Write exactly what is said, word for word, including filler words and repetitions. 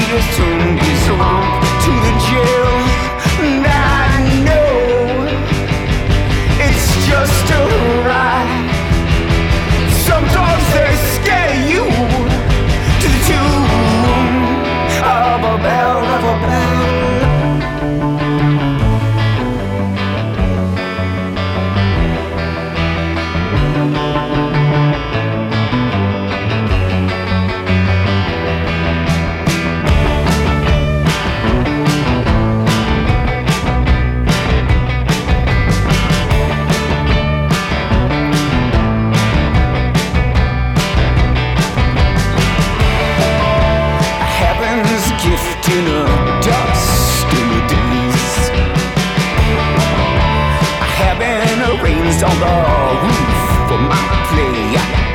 assumed his lump to the jail. And I know it's just a ride. Some dogs, they scare you to the tune of a bell, of a bell. In a dust in the days, heaven arranged on the roof for my play.